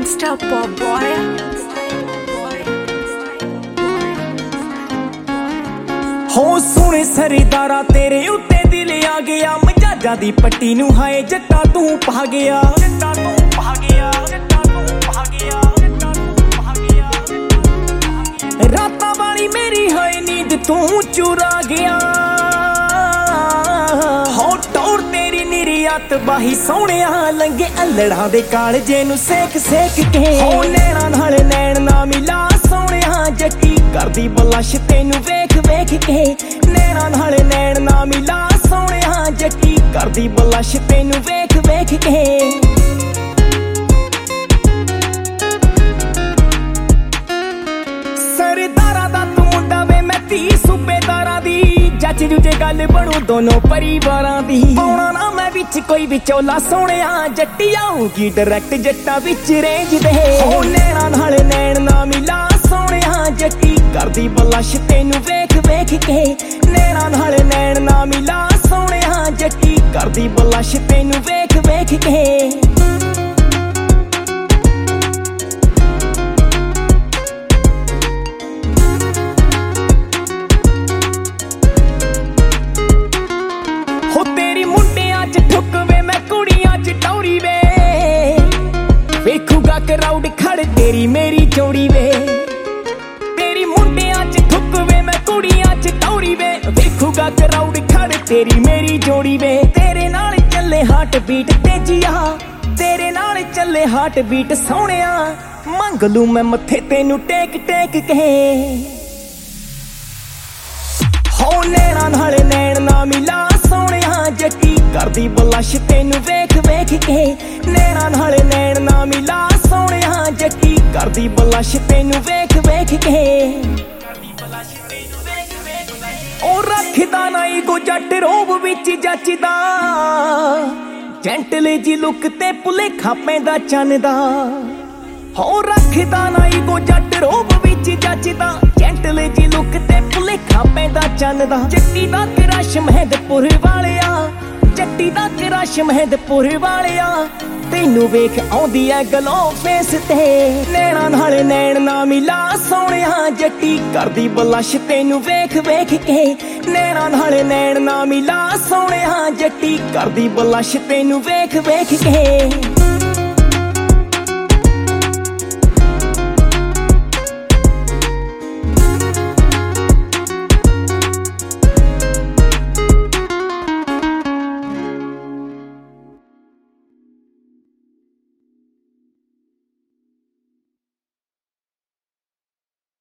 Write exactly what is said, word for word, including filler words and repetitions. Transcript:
Gangsta pop boy. ਹੋ ਸੋਹਣੇ ਸਰਦਾਰਾ ਤੇਰੇ ਉੱਤੇ ਦਿਲ ਆ ਗਿਆ, ਮਜਾਜਾ ਦੀ ਪੱਟੀ ਨੂੰ ਹਾਏ ਜੱਟਾ ਤੂੰ ਪਾ ਗਿਆ, ਜੱਟਾ ਤੂੰ ਪਾ ਗਿਆ, ਜੱਟਾ ਤੂੰ ਪਾ ਗਿਆ, ਜੱਟਾ ਤੂੰ ਪਾ ਗਿਆ। ਰਾਤਾਂ ਵਾਲੀ ਮੇਰੀ ਹਾਏ ਨੀਂਦ ਤੂੰ ਚੁਰਾ ਗਿਆ, ਹੋ ਟੌਰ ਤੇਰੀ ਨਿਰਿਆਤ ਬਾਹੀ ਸੋਹਣਿਆ ਲੰਗੇ ਅਲੜਾਂ ਦੇ ਕਾਲਜੇ ਨੂੰ ਸੇਕ ਸੇਕ ਕੇ। ਹੋ ਨੈਣਾ ਨਾਲ ਨੈਣ ਨਾ ਮਿਲਾ ਸੋਹਣਿਆ ਜੱਟੀ ਕਰਦੀ ਬਲਸ਼ ਤੈਨੂੰ ਵੇਖ ਵੇਖ ਕੇ, ਨੈਣਾ ਨਾਲ ਨੈਣ ਨਾ ਮਿਲਾ ਸੋਹਣਿਆ ਜੱਟੀ ਕਰਦੀ ਬਲਸ਼ ਤੈਨੂੰ ਵੇਖ ਵੇਖ ਕੇ। ਸਰਦਾਰਾਂ ਦਾ ਤੂੰ ਮੁੰਡਾ ਵੇ ਮੈਂ ਧੀ ਸੂਬੇਦਾਰਾਂ ਦੀ, ਜੱਜ ਜੁਜੇ ਗੱਲ ਬਣੂ ਦੋਨੋਂ ਪਰਿਵਾਰਾਂ ਦੀ। ਪਾਉਣਾ ਨਾ ਮੈਂ ਵਿੱਚ ਕੋਈ ਵਿਚੋਲਾ ਸੋਹਣਿਆ ਜੱਟੀ ਆਊਗੀ ਡਾਇਰੈਕਟ ਜੱਟਾਂ ਵਿੱਚ ਰੇਂਜ ਦੇ। ਹੋ ਨੈਣਾ ਨਾਲ ਨੈਣ ਨਾ ਮਿਲਾ ਸੋਹਣਿਆ ਜੱਟੀ ਕਰਦੀ ਬਲਸ਼ ਤੈਨੂੰ ਵੇਖ ਵੇਖ ਕੇ, ਨੈਣਾ ਨਾਲ ਨੈਣ ਨਾ ਮਿਲਾ ਸੋਹਣਿਆ ਜੱਟੀ ਕਰਦੀ ਬਲਸ਼ ਤੈਨੂੰ ਵੇਖ ਵੇਖ ਕੇ। ਹੋ ਤੇਰੀ ਮੁੰਡਿਆਂ ਚ ਠੁੱਕ ਵੇ ਮੈਂ ਕੁੜੀਆਂ ਚ ਟੌਰੀ ਵੇ, ਵੇਖੂਗਾ ਕਰਾਊਡ ਖੜ ਤੇਰੀ ਮੇਰੀ ਜੋੜੀ ਵੇ। ਤੇਰੀ ਮੁੰਡਿਆਂ ਚ ਠੁੱਕ ਵੇ ਮੈਂ ਕੁੜੀਆਂ ਚ ਟੌਰੀ ਵੇ, ਵੇਖੂਗਾ ਕਰਾਊਡ ਖੜ ਤੇਰੀ ਮੇਰੀ ਜੋੜੀ ਵੇ। ਤੇਰੇ ਨਾਲ ਚੱਲੇ ਹਾਰਟ ਬੀਟ ਤੇਜੀਆ, ਤੇਰੇ ਨਾਲ ਚੱਲੇ ਹਾਰਟ ਬੀਟ ਸੋਹਣਿਆ, ਮੰਗ ਲੂ ਮੈਂ ਮੱਥੇ ਤੈਨੂੰ ਟੇਕ ਟੇਕ ਕੇ। ਹੋ ਨੈਣਾ ਨਾਲ ਨੈਣ ਨਾ ਮਿਲਾ ਸੋਹਣਿਆ ਜੱਟੀ ਕਰਦੀ ਬਲਸ਼ ਤੈਨੂੰ ਵੇਖ ਵੇਖ ਕੇ, ਨੈਣਾ ਨਾਲ ਨੈਣ ਨਾ ਮਿਲਾ ਸੋਹਣਿਆ ਜੱਟੀ ਕਰਦੀ ਬਲਸ਼ ਤੈਨੂੰ ਵੇਖ ਵੇਖ ਕੇ। ਉਹ ਰੱਖਦਾ ਨਾ ਈਗੋ ਜੱਟ ਰੋਬ ਵਿੱਚ ਜੱਚਦਾ, ਜੈਂਟਲ ਜੀ ਲੁੱਕ ਤੇ ਭੁਲੇਖਾ ਪੈਂਦਾ ਚੰਨ ਦਾ। ਹੋ ਰੱਖਦਾ ਨਾ ਈਗੋ ਜੱਟ ਰੋਬ ਵਿੱਚ ਜੱਚਦਾ, ਜੈਂਟਲ ਜੀ ਲੁੱਕ ਤੇ ਭੁਲੇਖਾ ਪੈਂਦਾ ਚੰਨ ਦਾ। ਜੱਟੀ ਦਾ ਕ੍ਰਸ਼ ਮਹਿੰਦਪੁਰ ਵਾਲਿਆ, ਜੱਟੀ ਦਾ ਕ੍ਰਸ਼ ਮਹਿੰਦਪੁਰ ਵਾਲਿਆ, ਤੈਨੂੰ ਵੇਖ ਆਉਂਦੀ ਐ ਗਲੋ ਫੇਸ ਤੇ। ਨੈਣਾ ਨਾਲ ਨੈਣ ਨਾ ਮਿਲਾ ਸੋਹਣਿਆ ਜੱਟੀ ਕਰਦੀ ਬਲਸ਼ ਤੈਨੂੰ ਵੇਖ ਵੇਖ ਕੇ, ਨੈਣਾ ਨਾਲ ਨੈਣ ਨਾ ਮਿਲਾ ਸੋਹਣਿਆ ਜੱਟੀ ਕਰਦੀ ਬਲਸ਼ ਤੈਨੂੰ ਵੇਖ ਵੇਖ ਕੇ।